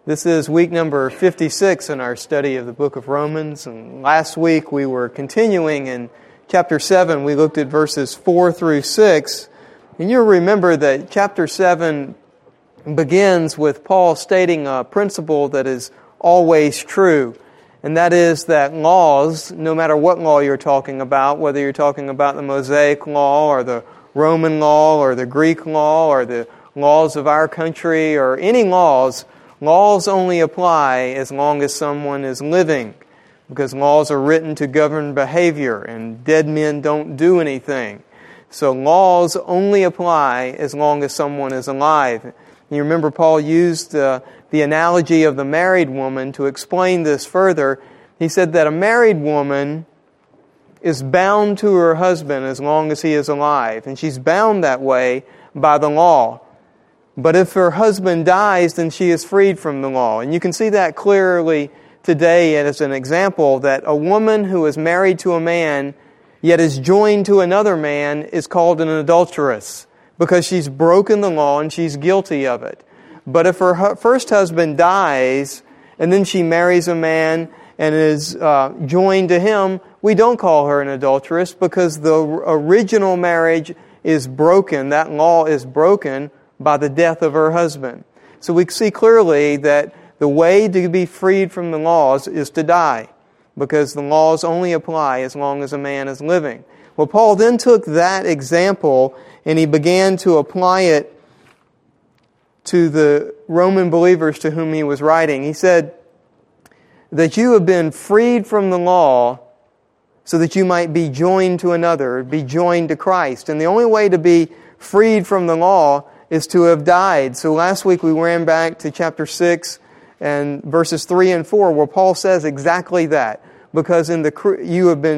This is week number 56 in our study of the book of Romans. And last week we were continuing in chapter 7. We looked at verses 4 through 6. And you'll remember that chapter 7 begins with Paul stating a principle that is always true. And that is that laws, no matter what law you're talking about, whether you're talking about the Mosaic law or the Roman law or the Greek law or the laws of our country or any laws only apply as long as someone is living, because laws are written to govern behavior, and dead men don't do anything. So laws only apply as long as someone is alive. You remember Paul used the analogy of the married woman to explain this further. He said that a married woman is bound to her husband as long as he is alive, and she's bound that way by the law. But if her husband dies, then she is freed from the law. And you can see that clearly today as an example, that a woman who is married to a man, yet is joined to another man, is called an adulteress, because she's broken the law and she's guilty of it. But if her first husband dies, and then she marries a man and is joined to him, we don't call her an adulteress, because the original marriage is broken. That law is broken by the death of her husband. So we see clearly that the way to be freed from the laws is to die, because the laws only apply as long as a man is living. Well, Paul then took that example and he began to apply it to the Roman believers to whom he was writing. He said that you have been freed from the law so that you might be joined to another, be joined to Christ. And the only way to be freed from the law is to have died. So last week we ran back to chapter 6 and verses 3 and 4 where Paul says exactly that. Because you have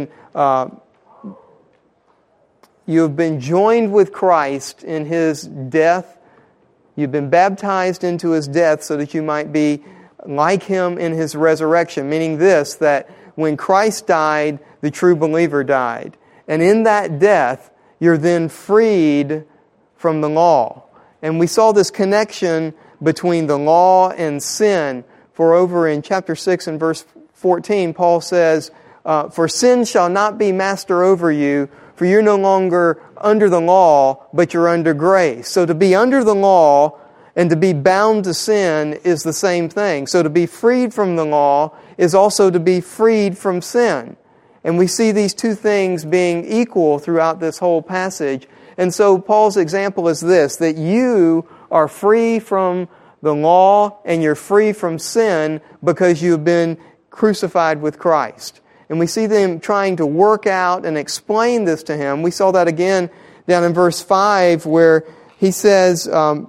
been joined with Christ in His death. You've been baptized into His death so that you might be like Him in His resurrection. Meaning this, that when Christ died, the true believer died. And in that death, you're then freed from the law. And we saw this connection between the law and sin. For over in chapter 6 and verse 14, Paul says, "For sin shall not be master over you, for you're no longer under the law, but you're under grace." So to be under the law and to be bound to sin is the same thing. So to be freed from the law is also to be freed from sin. And we see these two things being equal throughout this whole passage. And so Paul's example is this, that you are free from the law and you're free from sin because you've been crucified with Christ. And we see them trying to work out and explain this to him. We saw that again down in verse 5 where he says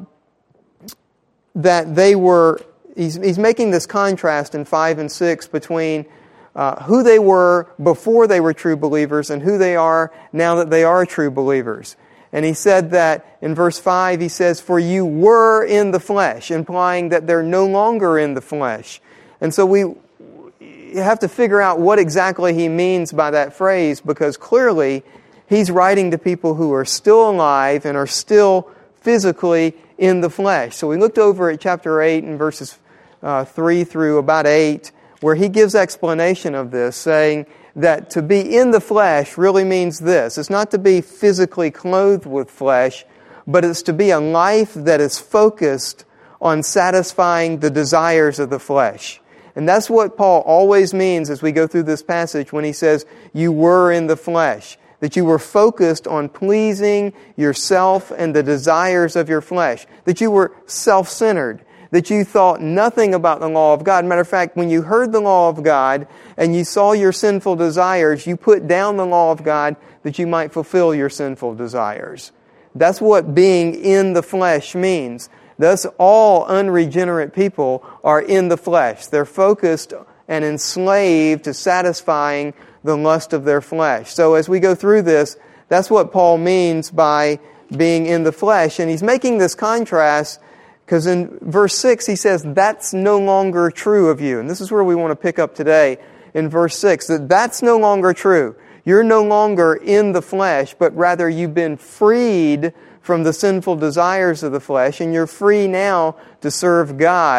that they were, he's making this contrast in 5 and 6 between who they were before they were true believers and who they are now that they are true believers. And he said that in verse 5, he says, "For you were in the flesh," implying that they're no longer in the flesh. And so you have to figure out what exactly he means by that phrase, because clearly he's writing to people who are still alive and are still physically in the flesh. So we looked over at chapter 8 and verses 3 through about 8, where he gives explanation of this, saying that to be in the flesh really means this. It's not to be physically clothed with flesh, but it's to be a life that is focused on satisfying the desires of the flesh. And that's what Paul always means as we go through this passage when he says, you were in the flesh. That you were focused on pleasing yourself and the desires of your flesh. That you were self-centered. That you thought nothing about the law of God. Matter of fact, when you heard the law of God and you saw your sinful desires, you put down the law of God that you might fulfill your sinful desires. That's what being in the flesh means. Thus, all unregenerate people are in the flesh. They're focused and enslaved to satisfying the lust of their flesh. So as we go through this, that's what Paul means by being in the flesh. And he's making this contrast because in verse 6 he says, that's no longer true of you. And this is where we want to pick up today in verse 6, that's no longer true. You're no longer in the flesh, but rather you've been freed from the sinful desires of the flesh, and you're free now to serve God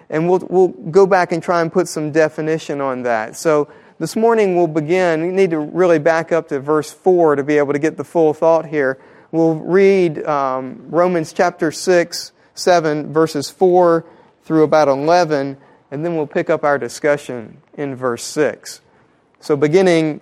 And we'll go back and try and put some definition on that. So this morning we'll begin. We need to really back up to verse 4 to be able to get the full thought here. We'll read Romans chapter 6, 7, verses 4 through about 11, and then we'll pick up our discussion in verse 6. So beginning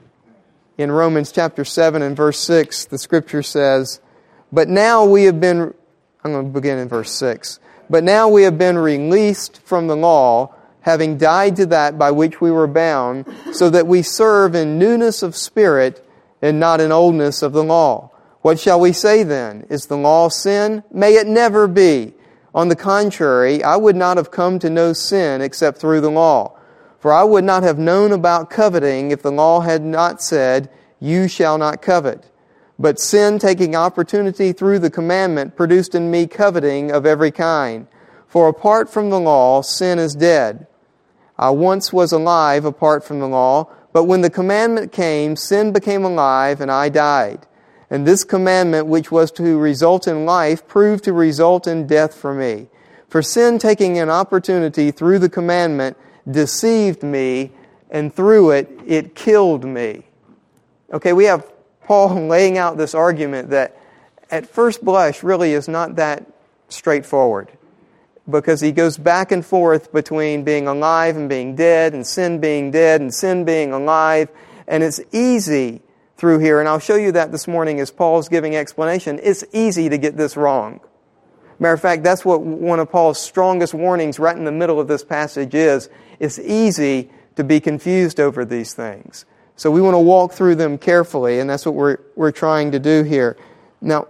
in Romans chapter 7 and verse 6, the Scripture says, I'm going to begin in verse 6. But now we have been released from the law, having died to that by which we were bound, so that we serve in newness of spirit and not in oldness of the law. What shall we say then? Is the law sin? May it never be. On the contrary, I would not have come to know sin except through the law. For I would not have known about coveting if the law had not said, you shall not covet. But sin, taking opportunity through the commandment, produced in me coveting of every kind. For apart from the law, sin is dead. I once was alive apart from the law, but when the commandment came, sin became alive and I died. And this commandment, which was to result in life, proved to result in death for me. For sin, taking an opportunity through the commandment, deceived me, and through it, it killed me. Okay, we have Paul laying out this argument that at first blush really is not that straightforward, because he goes back and forth between being alive and being dead, and sin being dead and sin being alive, and it's easy through here, and I'll show you that this morning as Paul's giving explanation. It's easy to get this wrong. Matter of fact, that's what one of Paul's strongest warnings right in the middle of this passage is. It's easy to be confused over these things. So we want to walk through them carefully, and that's what we're trying to do here. Now,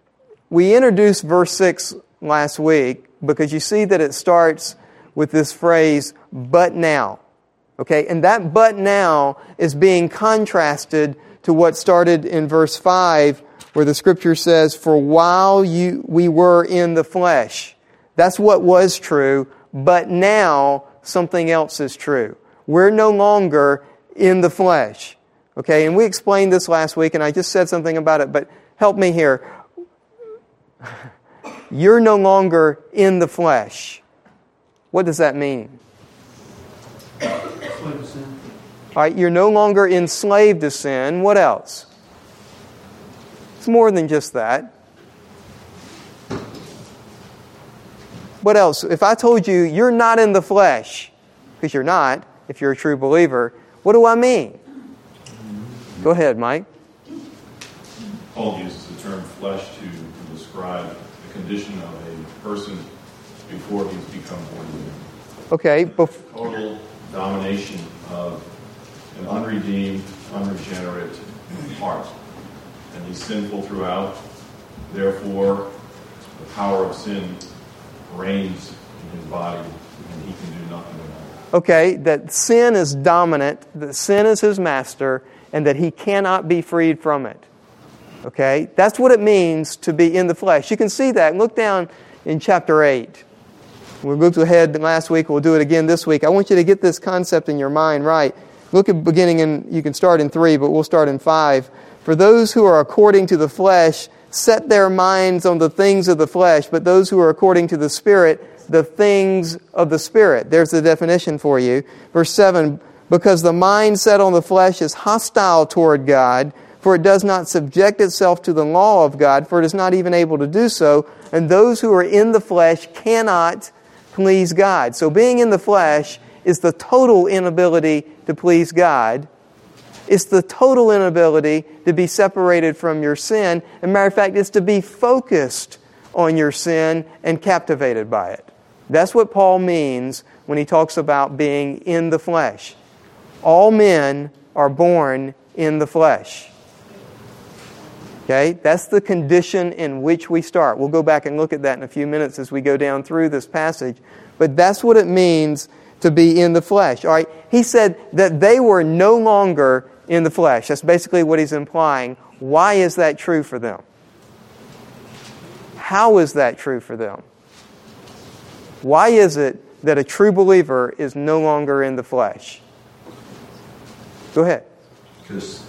we introduced verse 6 last week because you see that it starts with this phrase, but now. Okay, and that but now is being contrasted to what started in verse 5, where the Scripture says, for while we were in the flesh. That's what was true, but now something else is true. We're no longer in the flesh. Okay, and we explained this last week, and I just said something about it, but help me here. You're no longer in the flesh. What does that mean? All right, you're no longer enslaved to sin. What else? It's more than just that. What else? If I told you you're not in the flesh, because you're not, if you're a true believer, what do I mean? Go ahead, Mike. Paul uses the term flesh to describe the condition of a person before he's become born again. Okay. Total domination of an unredeemed, unregenerate heart. And he's sinful throughout. Therefore, the power of sin reigns in his body, and he can do nothing about it. Okay, that sin is dominant, that sin is his master, and that he cannot be freed from it. Okay, that's what it means to be in the flesh. You can see that. Look down in chapter 8. We looked ahead last week. We'll do it again this week. I want you to get this concept in your mind right. Look at beginning in, you can start in 3, but we'll start in 5. For those who are according to the flesh set their minds on the things of the flesh, but those who are according to the Spirit, the things of the Spirit. There's the definition for you. Verse 7, because the mind set on the flesh is hostile toward God, for it does not subject itself to the law of God, for it is not even able to do so. And those who are in the flesh cannot please God. So being in the flesh is the total inability to please God. It's the total inability to be separated from your sin. As a matter of fact, it's to be focused on your sin and captivated by it. That's what Paul means when he talks about being in the flesh. All men are born in the flesh. Okay? That's the condition in which we start. We'll go back and look at that in a few minutes as we go down through this passage. But that's what it means to be in the flesh. All right? He said that they were no longer in the flesh. That's basically what he's implying. Why is that true for them? How is that true for them? Why is it that a true believer is no longer in the flesh? Go ahead. Because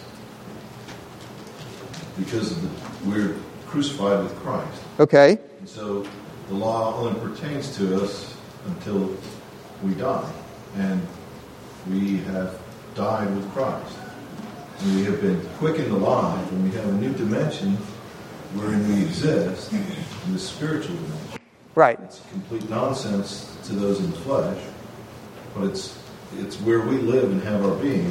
we're crucified with Christ. Okay. And so the law only pertains to us until we die. And we have died with Christ. And we have been quickened alive, and we have a new dimension wherein we exist in the spiritual dimension. Right. It's complete nonsense to those in the flesh, but it's where we live and have our being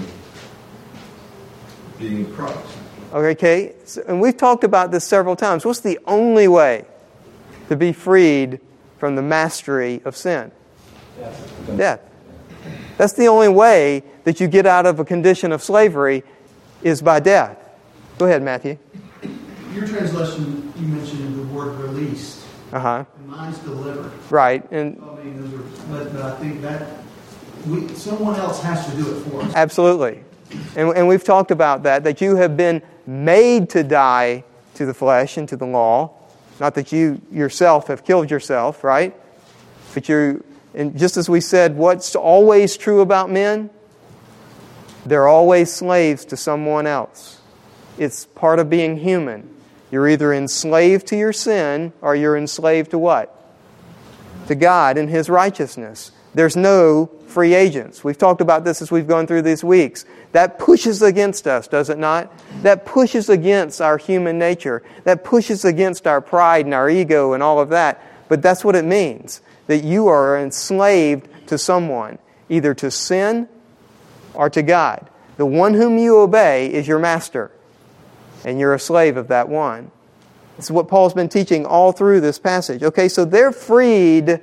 in Christ. Okay, and we've talked about this several times. What's the only way to be freed from the mastery of sin? Death. That's the only way that you get out of a condition of slavery is by death. Go ahead, Matthew. Your translation, you mentioned the word released. Uh-huh. And mine's delivered. Right. And I mean, those are, but I think that someone else has to do it for us. Absolutely. And we've talked about that you have been made to die to the flesh and to the law. Not that you yourself have killed yourself, right? But and just as we said, what's always true about men? They're always slaves to someone else. It's part of being human. You're either enslaved to your sin or you're enslaved to what? To God and His righteousness. There's no free agents. We've talked about this as we've gone through these weeks. That pushes against us, does it not? That pushes against our human nature. That pushes against our pride and our ego and all of that. But that's what it means, that you are enslaved to someone, either to sin or to God. The one whom you obey is your master, and you're a slave of that one. This is what Paul's been teaching all through this passage. Okay, so they're freed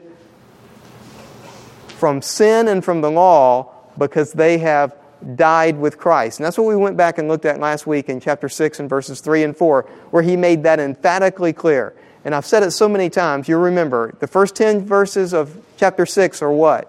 from sin and from the law because they have died with Christ. And that's what we went back and looked at last week in chapter 6 and verses 3 and 4, where he made that emphatically clear. And I've said it so many times, you'll remember, the first 10 verses of chapter 6 are what?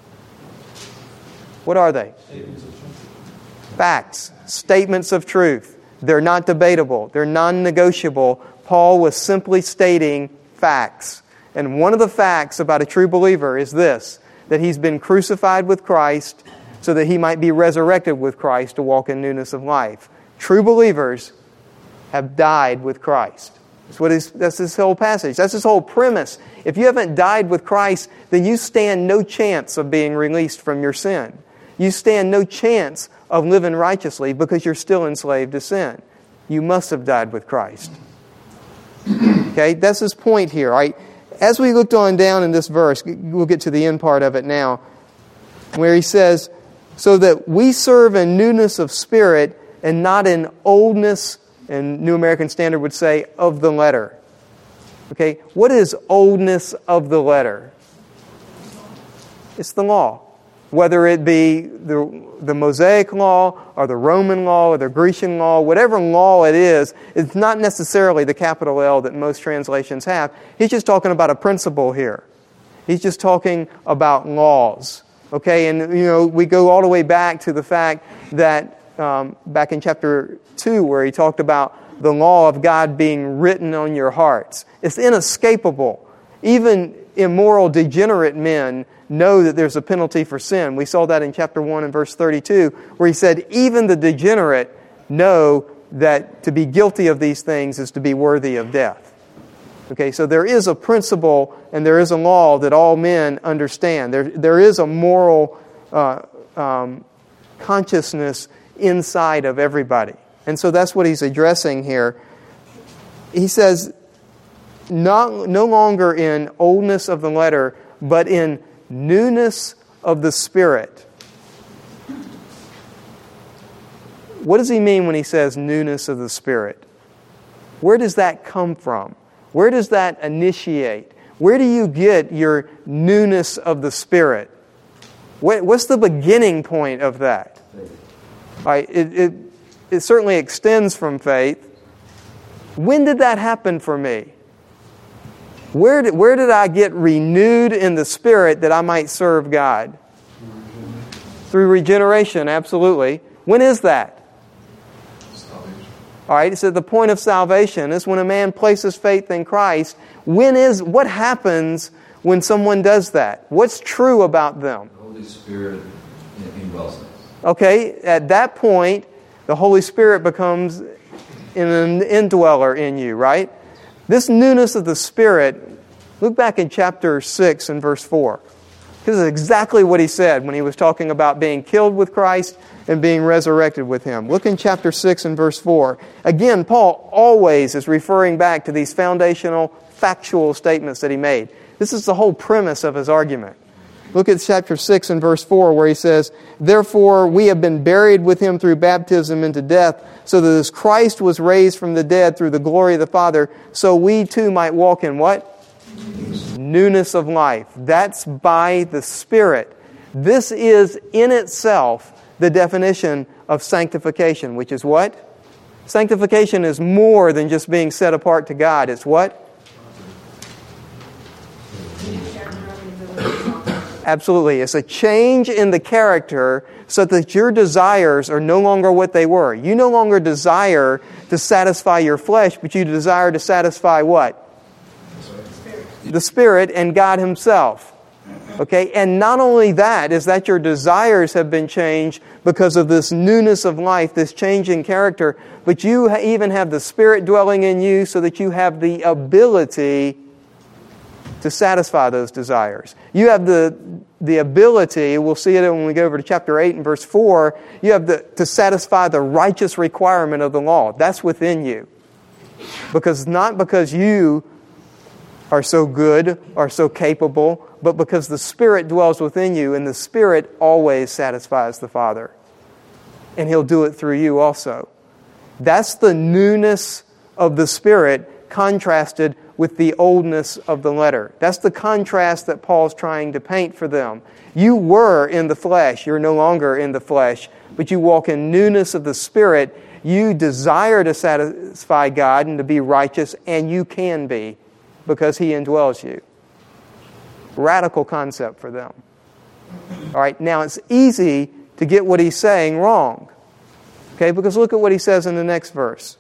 What are they? Facts, statements of truth. They're not debatable. They're non-negotiable. Paul was simply stating facts. And one of the facts about a true believer is this, that he's been crucified with Christ so that he might be resurrected with Christ to walk in newness of life. True believers have died with Christ. That's this whole passage. That's this whole premise. If you haven't died with Christ, then you stand no chance of being released from your sin. You stand no chance of living righteously because you're still enslaved to sin. You must have died with Christ. Okay, that's his point here. All right? As we looked on down in this verse, we'll get to the end part of it now, where he says, so that we serve in newness of spirit and not in oldness, and New American Standard would say, of the letter. Okay, what is oldness of the letter? It's the law. Whether it be the Mosaic law or the Roman law or the Grecian law, whatever law it is, it's not necessarily the capital L that most translations have. He's just talking about a principle here. He's just talking about laws. Okay, and we go all the way back to the fact that back in chapter 2 where he talked about the law of God being written on your hearts. It's inescapable. Even immoral, degenerate men know that there's a penalty for sin. We saw that in chapter 1 and verse 32, where he said, even the degenerate know that to be guilty of these things is to be worthy of death. Okay, so there is a principle and there is a law that all men understand. There is a moral consciousness inside of everybody. And so that's what he's addressing here. He says, no longer in oldness of the letter, but in newness of the Spirit. What does he mean when he says newness of the Spirit? Where does that come from? Where does that initiate? Where do you get your newness of the Spirit? What's the beginning point of that? Right, it certainly extends from faith. When did that happen for me? Where did I get renewed in the Spirit that I might serve God? Through regeneration, absolutely. When is that? Salvation. All right, it's at the point of salvation. It's when a man places faith in Christ. What happens when someone does that? What's true about them? The Holy Spirit indwells us. Okay, at that point, the Holy Spirit becomes an indweller in you, right? This newness of the Spirit, look back in chapter 6 and verse 4. This is exactly what he said when he was talking about being killed with Christ and being resurrected with him. Look in chapter 6 and verse 4. Again, Paul always is referring back to these foundational, factual statements that he made. This is the whole premise of his argument. Look at chapter 6 and verse 4 where he says, "Therefore we have been buried with him through baptism into death, so that as Christ was raised from the dead through the glory of the Father, so we too might walk in" what? Newness of life. That's by the Spirit. This is in itself the definition of sanctification, which is what? Sanctification is more than just being set apart to God. It's what? Absolutely. It's a change in the character so that your desires are no longer what they were. You no longer desire to satisfy your flesh, but you desire to satisfy what? The Spirit and God Himself. Okay? And not only that, is that your desires have been changed because of this newness of life, this change in character, but you even have the Spirit dwelling in you so that you have the ability to satisfy those desires. You have the ability, we'll see it when we go over to chapter 8 and verse 4, you have to satisfy the righteous requirement of the law. That's within you. Not because you are so good or so capable, but because the Spirit dwells within you, and the Spirit always satisfies the Father. And He'll do it through you also. That's the newness of the Spirit contrasted with the oldness of the letter. That's the contrast that Paul's trying to paint for them. You were in the flesh. You're no longer in the flesh, but you walk in newness of the Spirit. You desire to satisfy God and to be righteous, and you can be because He indwells you. Radical concept for them. All right, now it's easy to get what he's saying wrong. Okay, because look at what he says in the next verse.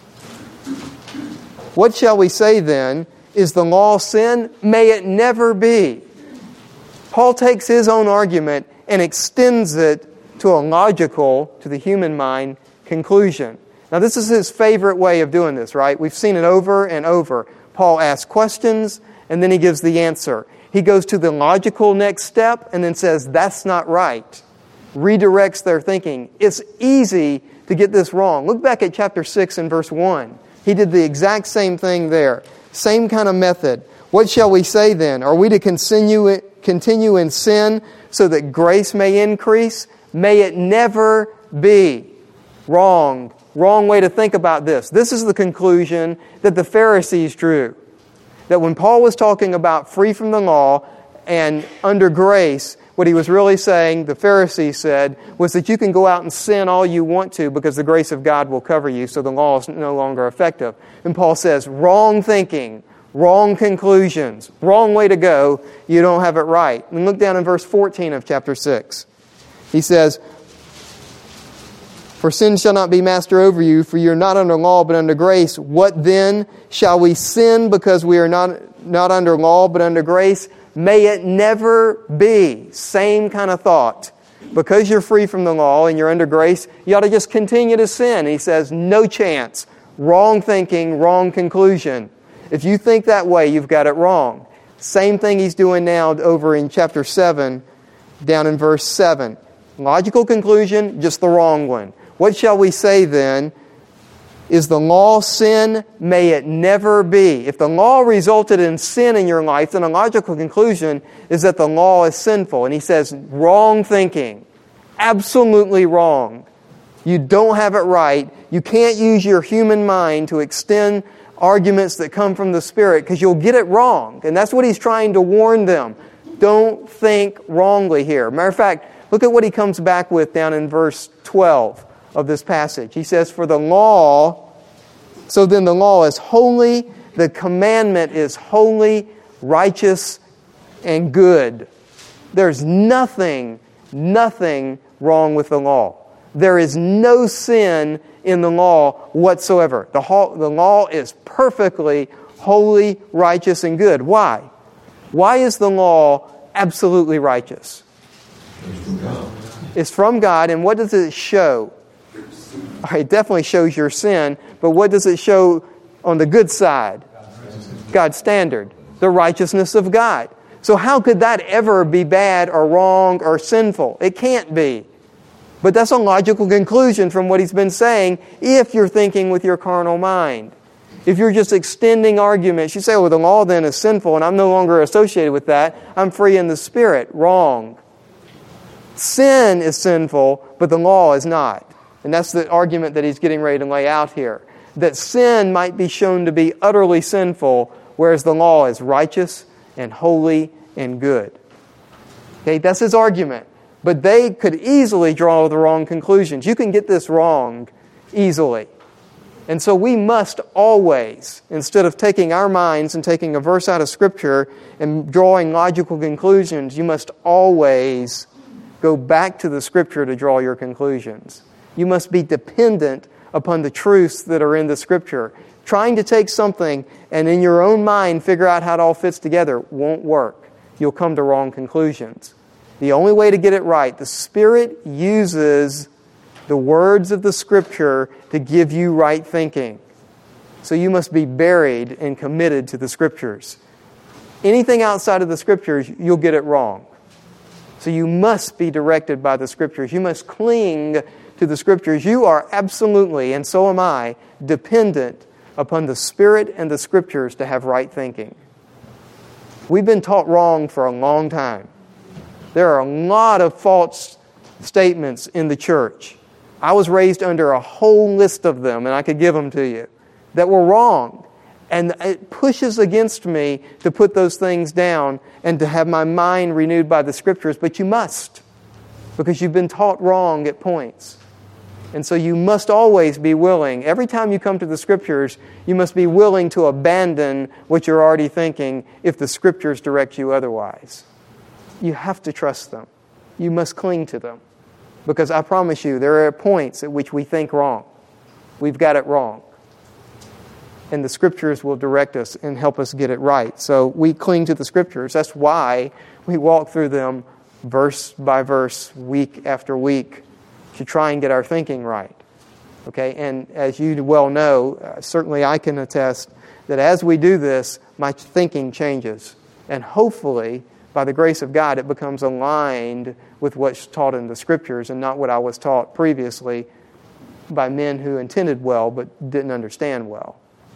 "What shall we say then? Is the law sin? May it never be." Paul takes his own argument and extends it to a logical, to the human mind, conclusion. Now this is his favorite way of doing this, right? We've seen it over and over. Paul asks questions and then he gives the answer. He goes to the logical next step and then says, that's not right. Redirects their thinking. It's easy to get this wrong. Look back at chapter 6 and verse 1. He did the exact same thing there. Same kind of method. "What shall we say then? Are we to continue in sin so that grace may increase? May it never be." Wrong. Wrong way to think about this. This is the conclusion that the Pharisees drew. That when Paul was talking about free from the law and under grace, what he was really saying, the Pharisees said, was that you can go out and sin all you want to because the grace of God will cover you, so the law is no longer effective. And Paul says, wrong thinking, wrong conclusions, wrong way to go, you don't have it right. And look down in verse 14 of chapter 6. He says, "For sin shall not be master over you, for you are not under law but under grace. What then? Shall we sin because we are not under law but under grace? May it never be." Same kind of thought. Because you're free from the law and you're under grace, you ought to just continue to sin. And he says, no chance. Wrong thinking, wrong conclusion. If you think that way, you've got it wrong. Same thing he's doing now over in chapter 7, down in verse 7. Logical conclusion, just the wrong one. "What shall we say then? Is the law sin? May it never be." If the law resulted in sin in your life, then a logical conclusion is that the law is sinful. And he says, wrong thinking. Absolutely wrong. You don't have it right. You can't use your human mind to extend arguments that come from the Spirit because you'll get it wrong. And that's what he's trying to warn them. Don't think wrongly here. Matter of fact, look at what he comes back with down in verse 12. Of this passage. He says, "For the law, so then the law is holy, the commandment is holy, righteous, and good." There's nothing wrong with the law. There is no sin in the law whatsoever. The law is perfectly holy, righteous, and good. Why? Why is the law absolutely righteous? It's from God, and what does it show? It definitely shows your sin, but what does it show on the good side? God's standard, the righteousness of God. So how could that ever be bad or wrong or sinful? It can't be. But that's a logical conclusion from what he's been saying if you're thinking with your carnal mind. If you're just extending arguments, you say, well, the law then is sinful and I'm no longer associated with that. I'm free in the Spirit. Wrong. Sin is sinful, but the law is not. And that's the argument that he's getting ready to lay out here. That sin might be shown to be utterly sinful, whereas the law is righteous and holy and good. Okay, that's his argument. But they could easily draw the wrong conclusions. You can get this wrong easily. And so we must always, instead of taking our minds and taking a verse out of Scripture and drawing logical conclusions, you must always go back to the Scripture to draw your conclusions. You must be dependent upon the truths that are in the Scripture. Trying to take something and in your own mind figure out how it all fits together won't work. You'll come to wrong conclusions. The only way to get it right, the Spirit uses the words of the Scripture to give you right thinking. So you must be buried and committed to the Scriptures. Anything outside of the Scriptures, you'll get it wrong. So you must be directed by the Scriptures. You must cling to the Scriptures. You are absolutely, and so am I, dependent upon the Spirit and the Scriptures to have right thinking. We've been taught wrong for a long time. There are a lot of false statements in the church. I was raised under a whole list of them, and I could give them to you, that were wrong. And it pushes against me to put those things down and to have my mind renewed by the Scriptures. But you must, because you've been taught wrong at points. And so you must always be willing. Every time you come to the Scriptures, you must be willing to abandon what you're already thinking if the Scriptures direct you otherwise. You have to trust them. You must cling to them. Because I promise you, there are points at which we think wrong. We've got it wrong. And the Scriptures will direct us and help us get it right. So we cling to the Scriptures. That's why we walk through them verse by verse, week after week, to try and get our thinking right. Okay? And as you well know, certainly I can attest that as we do this, my thinking changes. And hopefully, by the grace of God, it becomes aligned with what's taught in the Scriptures and not what I was taught previously by men who intended well but didn't understand well.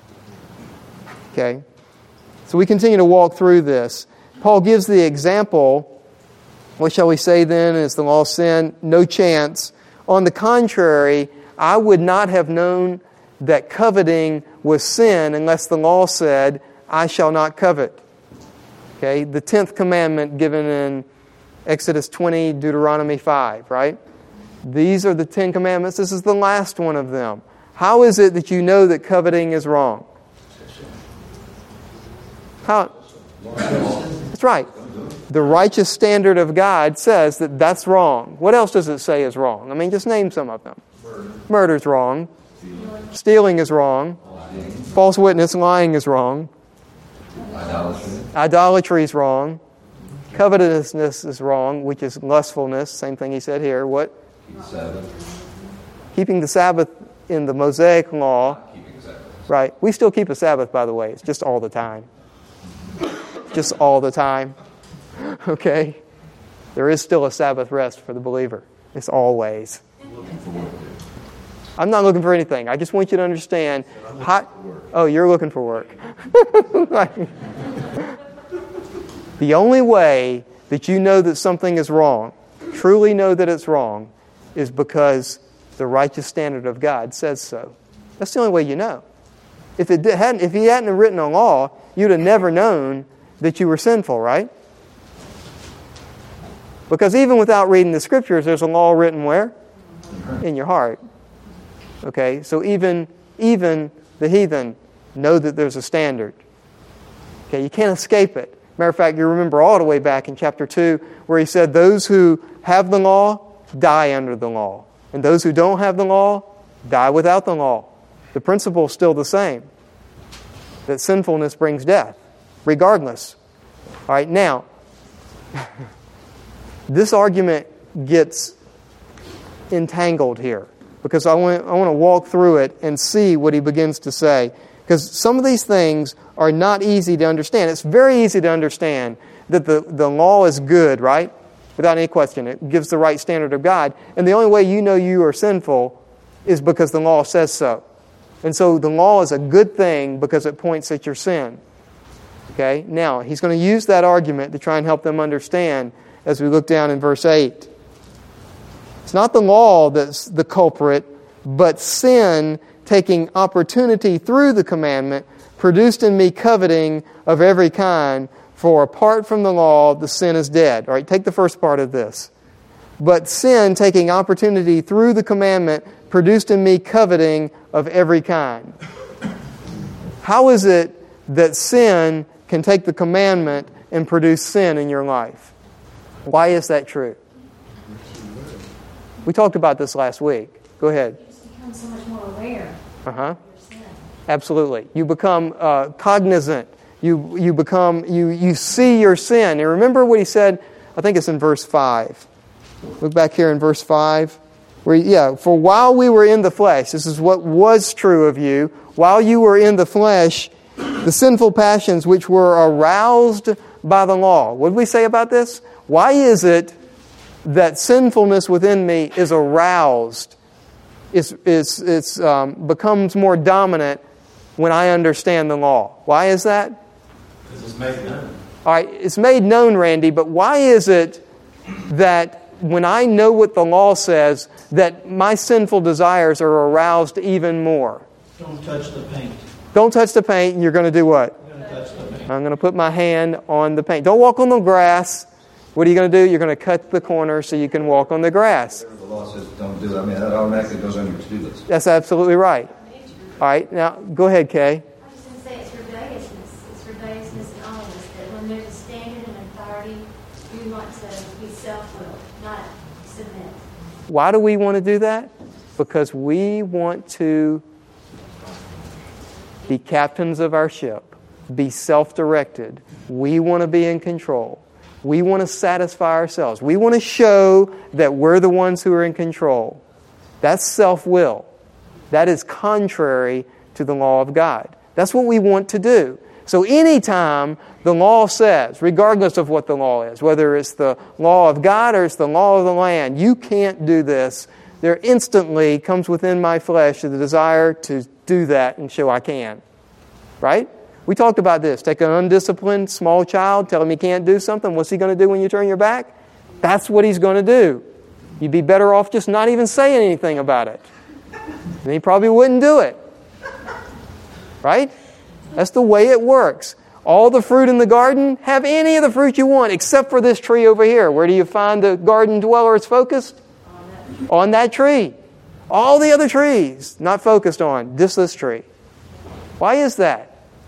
Okay? So we continue to walk through this. Paul gives the example. What shall we say then? Is the law sin? No chance. On the contrary, I would not have known that coveting was sin unless the law said, I shall not covet. Okay, the 10th commandment given in Exodus 20, Deuteronomy 5, right? These are the 10 commandments. This is the last one of them. How is it that you know that coveting is wrong? How? That's right. The righteous standard of God says that that's wrong. What else does it say is wrong? I mean, just name some of them. Murder's wrong. Stealing is wrong. False witness, lying is wrong. Idolatry is wrong. Covetousness is wrong, which is lustfulness. Same thing he said here. What? Keeping the Sabbath in the Mosaic law. Right. We still keep a Sabbath, by the way. It's just all the time. Just all the time. Okay? There is still a Sabbath rest for the believer. It's always. I'm not looking for anything. I just want you to understand. Oh, you're looking for work. The only way that you know that something is wrong, truly know that it's wrong, is because the righteous standard of God says so. That's the only way you know. If he hadn't written a law, you'd have never known that you were sinful, right? Because even without reading the Scriptures, there's a law written where? In your heart. Okay, so even the heathen know that there's a standard. Okay, you can't escape it. Matter of fact, you remember all the way back in chapter 2 where he said those who have the law die under the law. And those who don't have the law die without the law. The principle is still the same. That sinfulness brings death, regardless. All right, now, this argument gets entangled here because I want to walk through it and see what he begins to say. Because some of these things are not easy to understand. It's very easy to understand that the law is good, right? Without any question. It gives the right standard of God. And the only way you know you are sinful is because the law says so. And so the law is a good thing because it points at your sin. Okay? Now, he's going to use that argument to try and help them understand as we look down in verse 8. It's not the law that's the culprit, but sin taking opportunity through the commandment produced in me coveting of every kind, for apart from the law, the sin is dead. All right, take the first part of this. But sin taking opportunity through the commandment produced in me coveting of every kind. How is it that sin can take the commandment and produce sin in your life? Why is that true? We talked about this last week. Go ahead. You just become so much more aware of your sin. Absolutely. You become cognizant. You see your sin. And remember what he said, I think it's in verse 5. Look back here in verse 5. For while we were in the flesh, this is what was true of you, while you were in the flesh, the sinful passions which were aroused by the law. What did we say about this? Why is it that sinfulness within me is aroused? It becomes more dominant when I understand the law. Why is that? Because it's made known. All right, it's made known, Randy, but why is it that when I know what the law says, that my sinful desires are aroused even more? Don't touch the paint. Don't touch the paint, and you're going to do what? Don't touch the paint. I'm going to put my hand on the paint. Don't walk on the grass. What are you going to do? You're going to cut the corner so you can walk on the grass. Whatever the law says don't do, that automatically goes on your to-do list. That's absolutely right. All right, now go ahead, Kay. I was just going to say it's rebelliousness. It's rebelliousness in all of us. That when there's a standard and authority, we want to be self-willed, not submit. Why do we want to do that? Because we want to be captains of our ship, be self-directed. We want to be in control. We want to satisfy ourselves. We want to show that we're the ones who are in control. That's self-will. That is contrary to the law of God. That's what we want to do. So anytime the law says, regardless of what the law is, whether it's the law of God or it's the law of the land, you can't do this, there instantly comes within my flesh the desire to do that and show I can. Right? We talked about this. Take an undisciplined small child, tell him he can't do something. What's he going to do when you turn your back? That's what he's going to do. You'd be better off just not even saying anything about it. And he probably wouldn't do it. Right? That's the way it works. All the fruit in the garden, have any of the fruit you want, except for this tree over here. Where do you find the garden dwellers focused? On that tree. All the other trees, not focused on, just this tree. Why is that?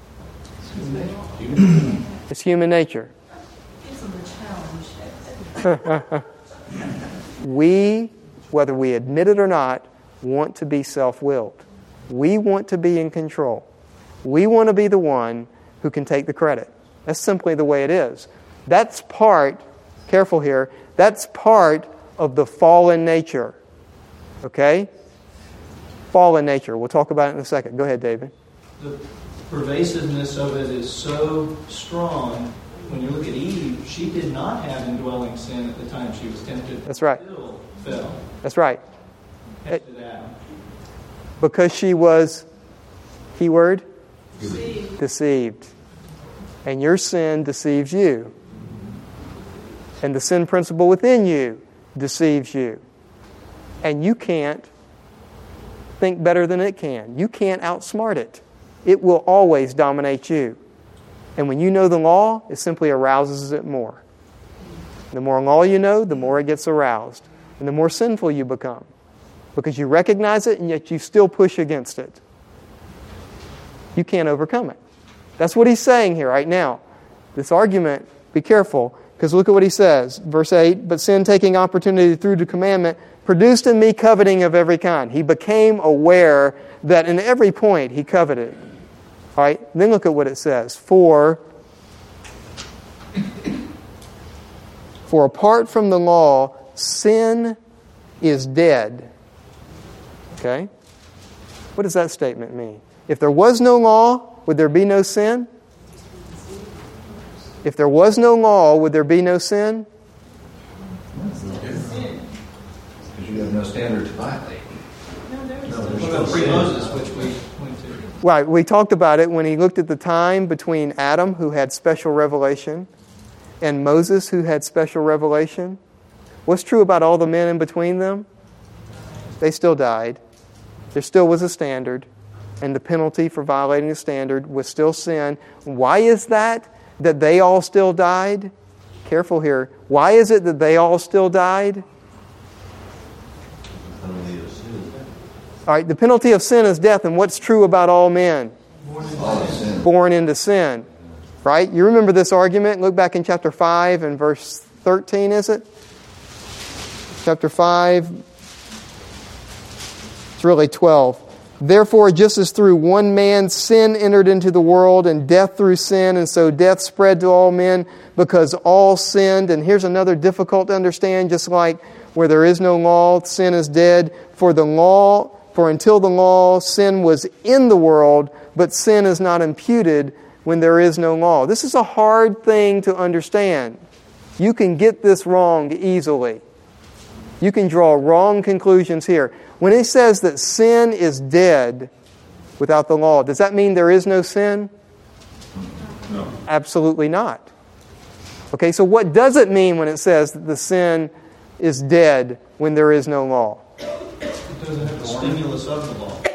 It's human nature. Gives them a challenge. We, whether we admit it or not, want to be self-willed. We want to be in control. We want to be the one who can take the credit. That's simply the way it is. That's part, careful here, that's part of the fallen nature. Okay? Fallen nature. We'll talk about it in a second. Go ahead, David. The pervasiveness of it is so strong. When you look at Eve, she did not have indwelling sin at the time she was tempted. That's right. Still fell. That's right. Tempted Adam. Because she was, keyword, Deceived. deceived. And your sin deceives you. And the sin principle within you deceives you. And you can't think better than it can. You can't outsmart it. It will always dominate you. And when you know the law, it simply arouses it more. The more law you know, the more it gets aroused. And the more sinful you become. Because you recognize it and yet you still push against it. You can't overcome it. That's what he's saying here right now. This argument, be careful, because look at what he says. Verse 8, but sin taking opportunity through the commandment produced in me coveting of every kind. He became aware that in every point he coveted. All right, then look at what it says. For apart from the law, sin is dead. Okay? What does that statement mean? If there was no law, would there be no sin? If there was no law, would there be no sin? Because you have no standard to violate. What about pre-Moses, which we went to? Right, we talked about it when he looked at the time between Adam, who had special revelation, and Moses, who had special revelation. What's true about all the men in between them? They still died. There still was a standard, and the penalty for violating the standard was still sin. Why is that they all still died? Careful here. Why is it that they all still died? All right, the penalty of sin is death, and what's true about all men? Born into sin. Right? You remember this argument? Look back in chapter 5 and verse 13, is it? Chapter 5, it's really 12. Therefore, just as through one man sin entered into the world, and death through sin, and so death spread to all men because all sinned. And here's another difficult to understand, just like where there is no law, sin is dead. For until the law, sin was in the world, but sin is not imputed when there is no law. This is a hard thing to understand. You can get this wrong easily. You can draw wrong conclusions here. When it says that sin is dead without the law, does that mean there is no sin? No. Absolutely not. Okay, so what does it mean when it says that the sin is dead when there is no law? It doesn't have the stimulus of the law.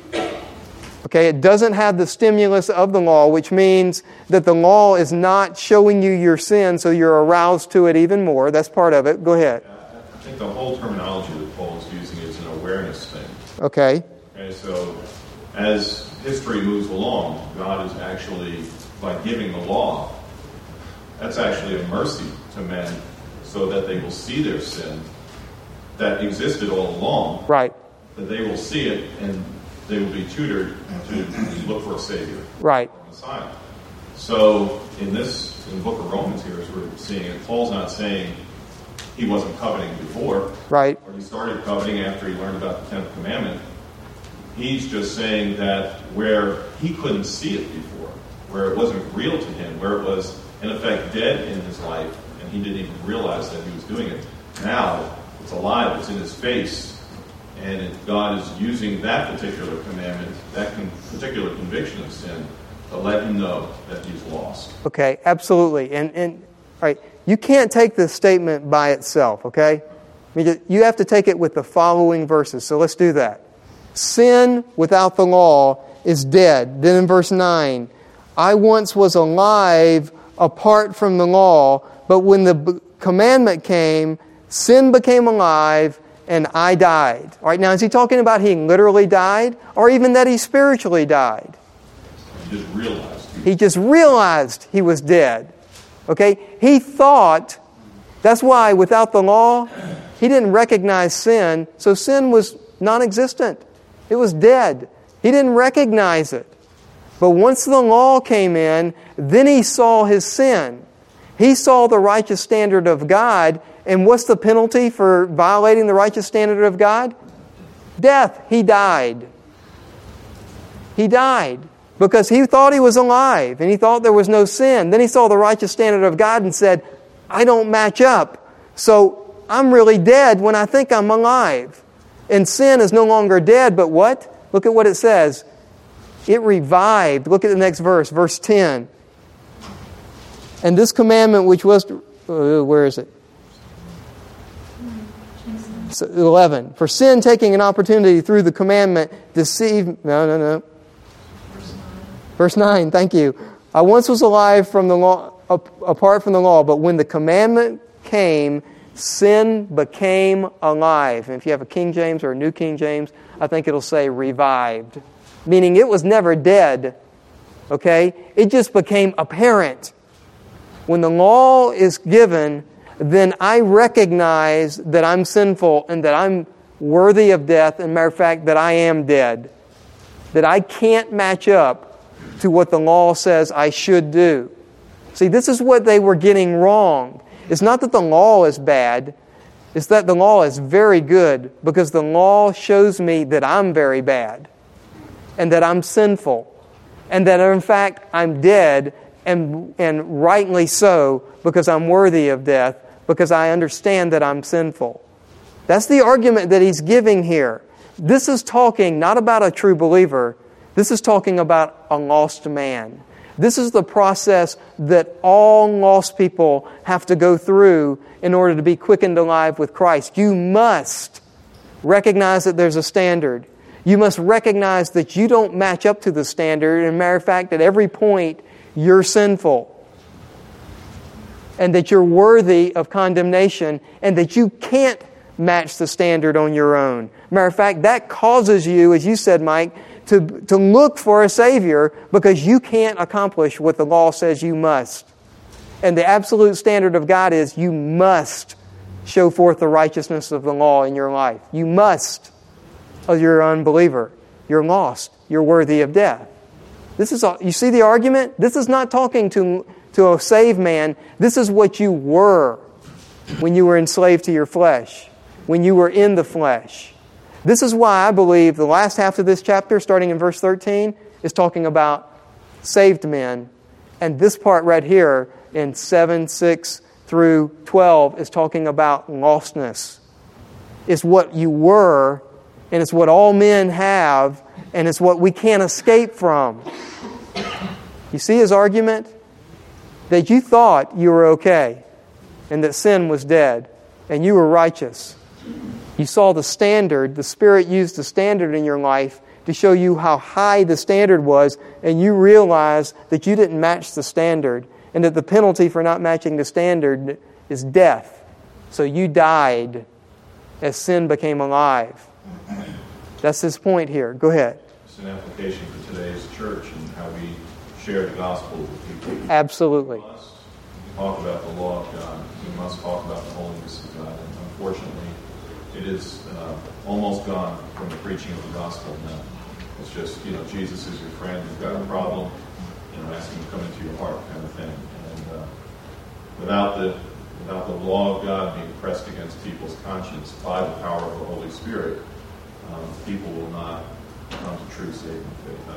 Okay, it doesn't have the stimulus of the law, which means that the law is not showing you your sin, so you're aroused to it even more. That's part of it. Go ahead. I think the whole terminology that Paul is using is an awareness thing. Okay. Okay, so as history moves along, God is actually, by giving the law, that's actually a mercy to men so that they will see their sin that existed all along. Right. That they will see it and they will be tutored to look for a Savior. Right. Messiah. So in the book of Romans here, as we're seeing it, Paul's not saying he wasn't coveting before. Right. Or he started coveting after he learned about the 10th commandment. He's just saying that where he couldn't see it before, where it wasn't real to him, where it was in effect dead in his life, and he didn't even realize that he was doing it. Now it's alive, it's in his face, and God is using that particular commandment, that particular conviction of sin, to let him know that he's lost. Okay, absolutely. And all right, you can't take this statement by itself, okay? I mean, you have to take it with the following verses. So let's do that. Sin without the law is dead. Then in verse 9, I once was alive apart from the law, but when the commandment came, sin became alive and I died. All right, now is he talking about he literally died or even that he spiritually died? He just realized he was dead. Okay? He thought, that's why without the law, he didn't recognize sin, so sin was non-existent. It was dead. He didn't recognize it. But once the law came in, then he saw his sin. He saw the righteous standard of God, and what's the penalty for violating the righteous standard of God? Death. He died. He died. Because he thought he was alive, and he thought there was no sin. Then he saw the righteous standard of God and said, I don't match up. So I'm really dead when I think I'm alive. And sin is no longer dead, but what? Look at what it says. It revived. Look at the next verse, verse 10. And this commandment which was... where is it? 11. For sin taking an opportunity through the commandment deceived... No. Verse 9, thank you. I once was alive from the law, apart from the law, but when the commandment came, sin became alive. And if you have a King James or a New King James, I think it'll say revived. Meaning it was never dead. Okay? It just became apparent. When the law is given, then I recognize that I'm sinful and that I'm worthy of death. And matter of fact, that I am dead. That I can't match up to what the law says I should do. See, this is what they were getting wrong. It's not that the law is bad. It's that the law is very good because the law shows me that I'm very bad and that I'm sinful and that, in fact, I'm dead and rightly so, because I'm worthy of death, because I understand that I'm sinful. That's the argument that he's giving here. This is talking not about a true believer. This is talking about a lost man. This is the process that all lost people have to go through in order to be quickened alive with Christ. You must recognize that there's a standard. You must recognize that you don't match up to the standard. As a matter of fact, at every point, you're sinful. And that you're worthy of condemnation, and that you can't match the standard on your own. Matter of fact, that causes you, as you said, Mike, to look for a Savior because you can't accomplish what the law says you must. And the absolute standard of God is you must show forth the righteousness of the law in your life. You must. Oh, you're an unbeliever. You're lost. You're worthy of death. You see the argument? This is not talking to a saved man. This is what you were when you were enslaved to your flesh, when you were in the flesh. This is why I believe the last half of this chapter, starting in verse 13, is talking about saved men. And this part right here in 7, 6 through 12 is talking about lostness. It's what you were, and it's what all men have, and it's what we can't escape from. You see his argument? That you thought you were okay, and that sin was dead, and you were righteous. You saw the standard, the Spirit used the standard in your life to show you how high the standard was, and you realized that you didn't match the standard, and that the penalty for not matching the standard is death. So you died as sin became alive. That's his point here. Go ahead. It's an application for today's church and how we share the gospel with people. Absolutely. We must talk about the law of God. We must talk about the holiness of God. And unfortunately, it is almost gone from the preaching of the gospel now. It's just, Jesus is your friend. You've got a problem, ask him to come into your heart kind of thing. And without the law of God being pressed against people's conscience by the power of the Holy Spirit, people will not come to true saving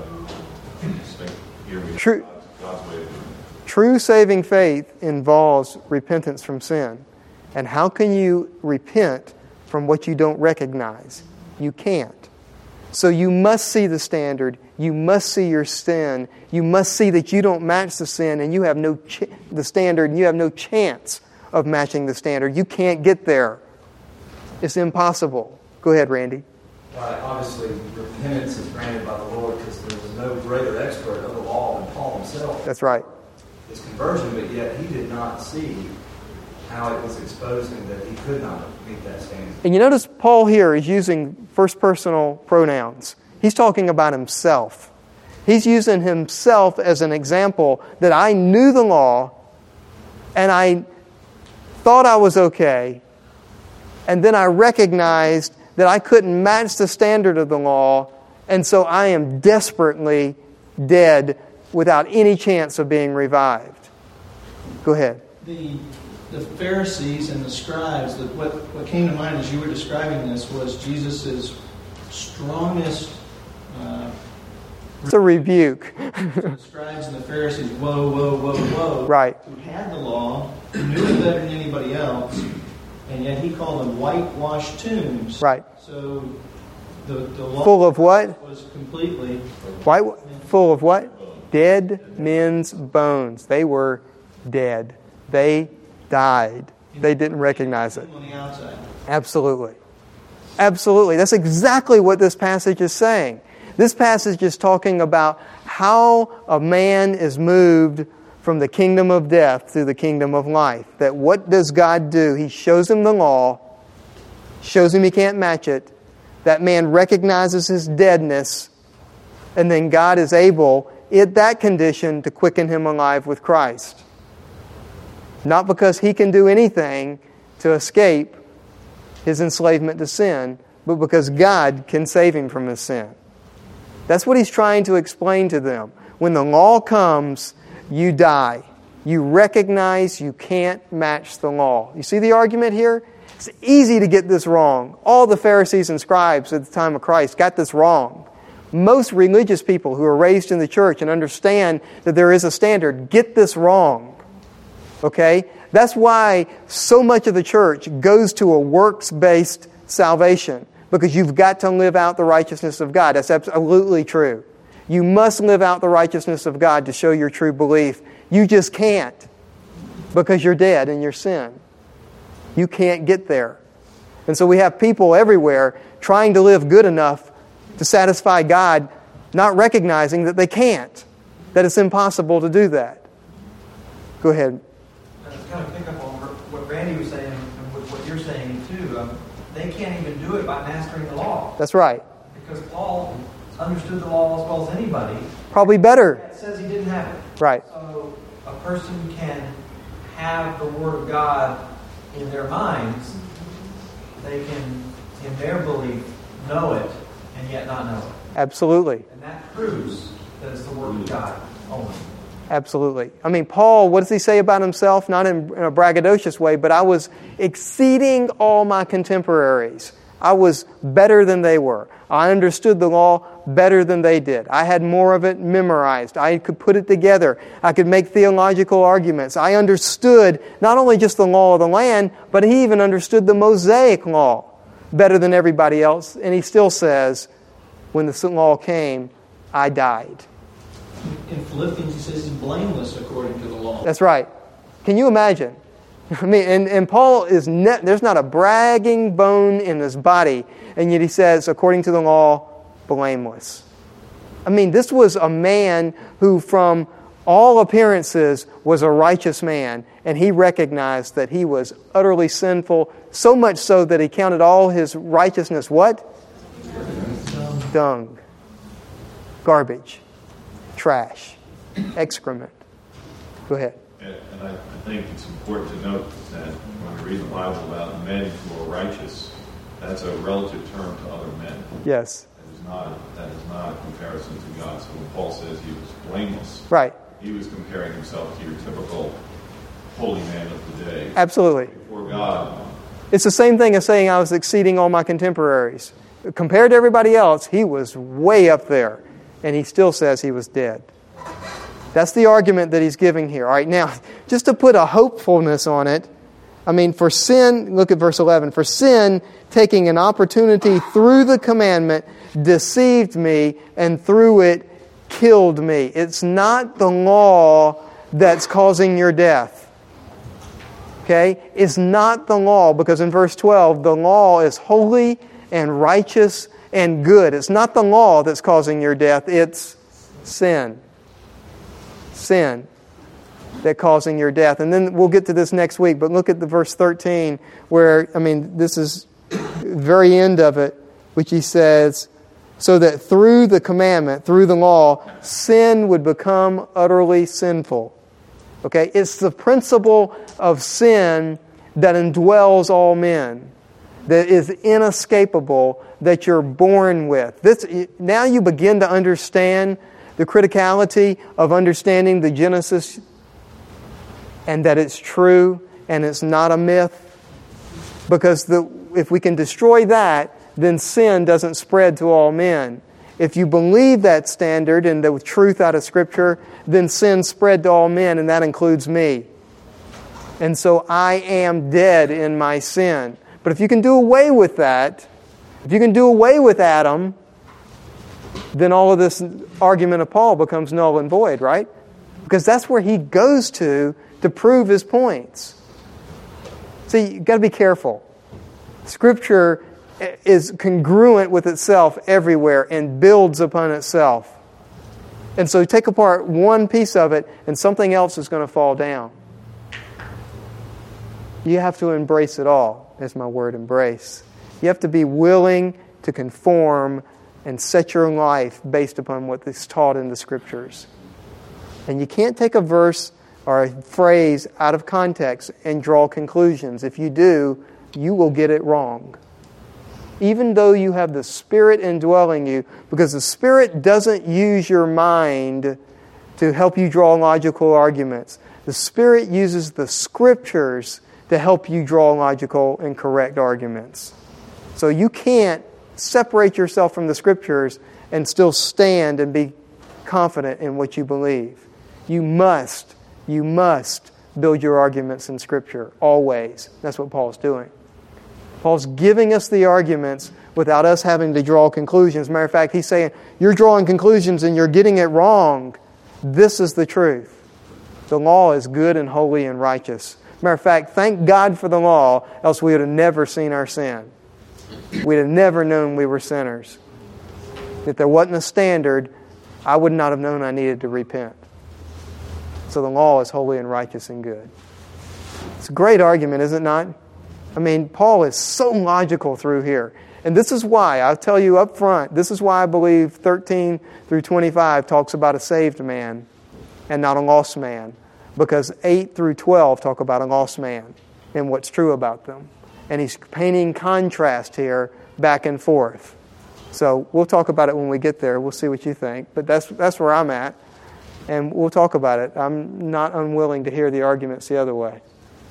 faith. Here we have God's way of doing it. True saving faith involves repentance from sin. And how can you repent from what you don't recognize? You can't. So you must see the standard. You must see your sin. You must see that you don't match the sin, and you have the standard, and you have no chance of matching the standard. You can't get there. It's impossible. Go ahead, Randy. Right. Obviously, repentance is granted by the Lord because there was no greater expert of the law than Paul himself. That's right. His conversion, but yet he did not see how it was exposing that he could not meet that standard. And you notice Paul here is using first personal pronouns. He's talking about himself. He's using himself as an example that I knew the law and I thought I was okay, and then I recognized that I couldn't match the standard of the law, and so I am desperately dead without any chance of being revived. Go ahead. The Pharisees and the scribes, what came to mind as you were describing this was Jesus' strongest... it's a rebuke. The scribes and the Pharisees, whoa, whoa, whoa, whoa. Right. Who had the law, who knew it better than anybody else, and yet he called them whitewashed tombs. Right. So the law full of what? Was completely... Full of what? Dead men's bones. They were dead. They died. They didn't recognize it. On the outside. Absolutely. Absolutely. That's exactly what this passage is saying. This passage is talking about how a man is moved from the kingdom of death to the kingdom of life. That what does God do? He shows him the law, shows him he can't match it. That man recognizes his deadness, and then God is able, in that condition, to quicken him alive with Christ. Not because he can do anything to escape his enslavement to sin, but because God can save him from his sin. That's what he's trying to explain to them. When the law comes, you die. You recognize you can't match the law. You see the argument here? It's easy to get this wrong. All the Pharisees and scribes at the time of Christ got this wrong. Most religious people who are raised in the church and understand that there is a standard get this wrong. Okay? That's why so much of the church goes to a works-based salvation, because you've got to live out the righteousness of God. That's absolutely true. You must live out the righteousness of God to show your true belief. You just can't, because you're dead in your sin. You can't get there. And so we have people everywhere trying to live good enough to satisfy God, not recognizing that they can't, that it's impossible to do that. Go ahead. To kind of pick up on what Randy was saying and what you're saying too, they can't even do it by mastering the law. That's right. Because Paul understood the law as well as anybody. Probably better. It says he didn't have it. Right. So a person can have the Word of God in their minds. They can, in their belief, know it and yet not know it. Absolutely. And that proves that it's the Word of God only. Absolutely. I mean, Paul, what does he say about himself? Not in a braggadocious way, but I was exceeding all my contemporaries. I was better than they were. I understood the law better than they did. I had more of it memorized. I could put it together. I could make theological arguments. I understood not only just the law of the land, but he even understood the Mosaic law better than everybody else. And he still says, when the law came, I died. In Philippians, he says he's blameless according to the law. That's right. Can you imagine? I mean, and Paul is there's not a bragging bone in his body, and yet he says, according to the law, blameless. I mean, this was a man who, from all appearances, was a righteous man, and he recognized that he was utterly sinful, so much so that he counted all his righteousness what? Dung. Garbage. Trash. Excrement. Go ahead. And I think it's important to note that when we read the Bible about men who are righteous, that's a relative term to other men. Yes. That is not a comparison to God. So when Paul says he was blameless, Right. he was comparing himself to your typical holy man of the day. Absolutely. Before God. It's the same thing as saying I was exceeding all my contemporaries. Compared to everybody else, he was way up there. And he still says he was dead. That's the argument that he's giving here. All right, now, just to put a hopefulness on it, I mean, for sin, look at verse 11. For sin, taking an opportunity through the commandment, deceived me, and through it killed me. It's not the law that's causing your death. Okay? It's not the law, because in verse 12, the law is holy and righteous and good. It's not the law that's causing your death. It's sin. Sin that's causing your death. And then we'll get to this next week, but look at the verse 13 where, I mean, this is the very end of it, which he says, so that through the commandment, through the law, sin would become utterly sinful. Okay? It's the principle of sin that indwells all men, that is inescapable, that you're born with. Now you begin to understand the criticality of understanding the Genesis, and that it's true and it's not a myth. Because if we can destroy that, then sin doesn't spread to all men. If you believe that standard and the truth out of Scripture, then sin spread to all men, and that includes me. And so I am dead in my sin. But if you can do away with that, if you can do away with Adam, then all of this argument of Paul becomes null and void, right? Because that's where he goes to prove his points. See, you've got to be careful. Scripture is congruent with itself everywhere and builds upon itself. And so you take apart one piece of it and something else is going to fall down. You have to embrace it all. That's my word, embrace. You have to be willing to conform and set your life based upon what is taught in the Scriptures. And you can't take a verse or a phrase out of context and draw conclusions. If you do, you will get it wrong. Even though you have the Spirit indwelling you, because the Spirit doesn't use your mind to help you draw logical arguments. The Spirit uses the Scriptures to help you draw logical and correct arguments. So you can't separate yourself from the Scriptures and still stand and be confident in what you believe. You must build your arguments in Scripture, always. That's what Paul's doing. Paul's giving us the arguments without us having to draw conclusions. Matter of fact, he's saying, you're drawing conclusions and you're getting it wrong. This is the truth. The law is good and holy and righteous. Matter of fact, thank God for the law, else we would have never seen our sin. We'd have never known we were sinners. If there wasn't a standard, I would not have known I needed to repent. So the law is holy and righteous and good. It's a great argument, is it not? I mean, Paul is so logical through here. And this is why, I'll tell you up front, this is why I believe 13 through 25 talks about a saved man and not a lost man. Because 8 through 12 talk about a lost man and what's true about them. And he's painting contrast here back and forth. So we'll talk about it when we get there. We'll see what you think. But that's where I'm at. And we'll talk about it. I'm not unwilling to hear the arguments the other way.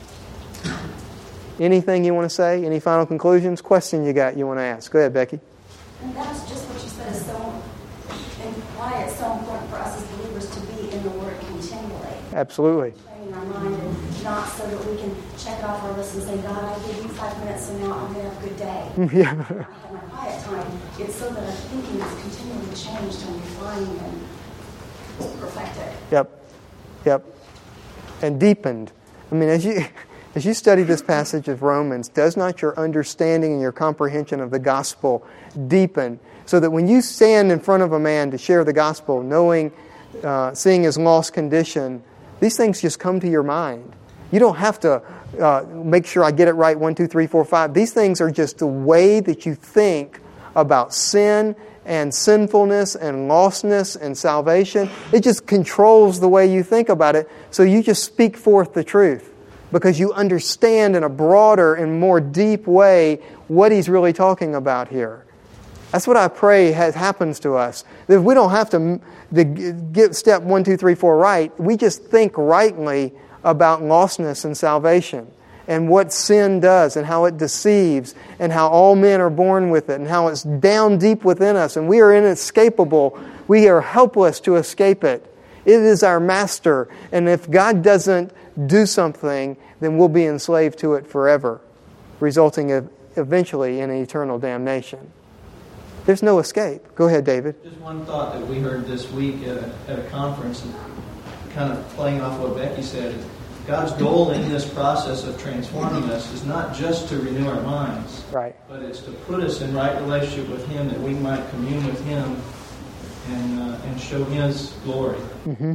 Anything you want to say? Any final conclusions? Question you want to ask? Go ahead, Becky. And that's just what you said is so, and why it's so important for us as believers to be in the Word continually. Absolutely. Training our mind, and not so that we can check off our list and say, God, I give you 5 minutes, and now I'm going to have a good day. Yeah. I have my quiet time. It's so that our thinking is continually changed and refined and perfected. Yep. And deepened. I mean, as you study this passage of Romans, does not your understanding and your comprehension of the gospel deepen so that when you stand in front of a man to share the gospel, seeing his lost condition, these things just come to your mind. You don't have to make sure I get it right, 1, 2, 3, 4, 5. These things are just the way that you think about sin and sinfulness and lostness and salvation. It just controls the way you think about it, so you just speak forth the truth. Because you understand in a broader and more deep way what he's really talking about here. That's what I pray happens to us. That we don't have to get step 1, 2, 3, 4 right. We just think rightly about lostness and salvation and what sin does and how it deceives and how all men are born with it and how it's down deep within us and we are inescapable. We are helpless to escape it. It is our master, and if God doesn't do something, then we'll be enslaved to it forever, resulting eventually in eternal damnation. There's no escape. Go ahead, David. Just one thought that we heard this week at a conference, kind of playing off what Becky said. God's goal in this process of transforming us is not just to renew our minds, right, but it's to put us in right relationship with Him that we might commune with Him and show His glory. Mm-hmm.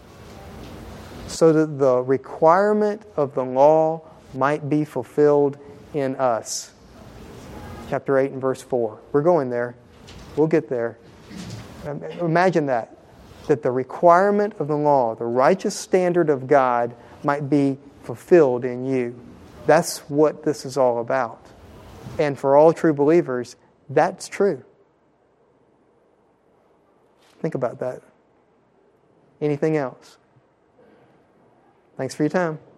So that the requirement of the law might be fulfilled in us. Chapter 8 and verse 4. We're going there. We'll get there. Imagine that the requirement of the law, the righteous standard of God, might be fulfilled in you. That's what this is all about. And for all true believers, that's true. Think about that. Anything else? Thanks for your time.